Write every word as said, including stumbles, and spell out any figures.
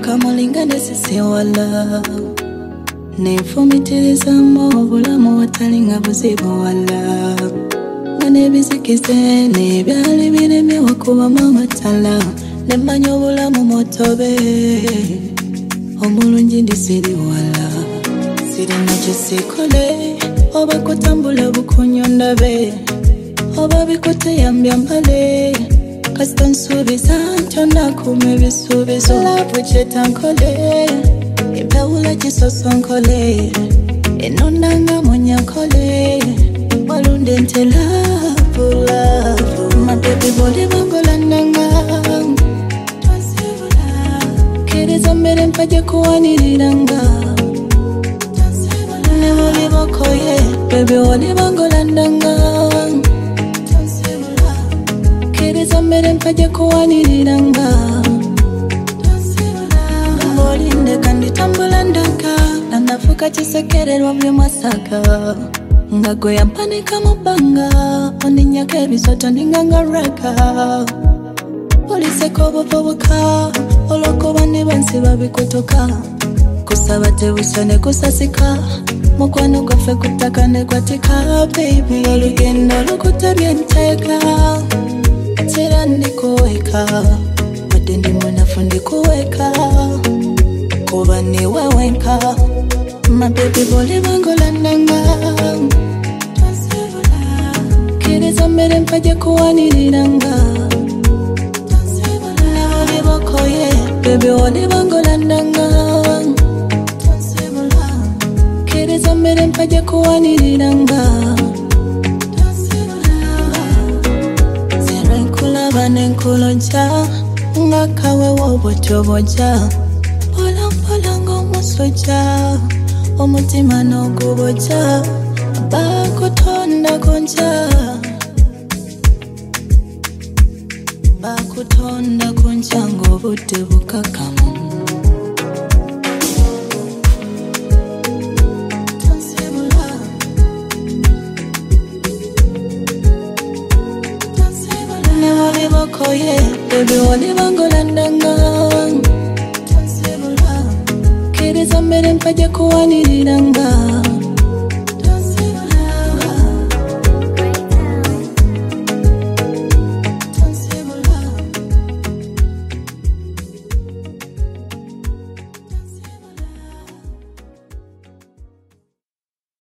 Kamulingane sisi wala Nefumitiriza mo bulamu watalinga buzibu wala Ngane bizikize nebyali biremewa kuba mama tala Nemanyo bulamu motobe Omulungi ndisiri wala Siri nacho sikole Oba kutambula bukunyondabe Oba bikote yambyambale Kasita nsubiza ntona kume bisubizo Lavu chetankole Impewula jisoso nkole Enonanga monyakole Walunde nte lavu lavu My baby body bangolandanga Kereza mbere mpaje kuwaniriranga Neboli bokoye Baby wali bangolandanga Kereza mbere mpaje kuwaniriranga Mbolinde kandi tambulandanga Nanafuka chisekererwa vile masaka Ngago ya mpanika mubanga Ondinyake bisoto ningangaraka Polise kobo boboka Oloko bane bansi babikutoka Kusabate wisone kusasika Mukwano gwafe kutakane kwatika Baby olugendo lukutabye nteka Tira ndikuweka Madendi munafundi kuweka Kuba ni wewenka My baby boli bangolandanga Kereza mbere mpaje kuwaniriranga Neboli bokoye Baby wali bangolandanga Kereza mbere mpaje kuwaniriranga Zero nkulaba nenkuloja Ngakawe wobojoboja Pola pola ngomusoja Omutima noguboja Bakutonda konja Bakutonda konja ngobude bukakamu Neboli bokoye Baby wali bangolandanga Kereza mbere mpaje kuwaniriranga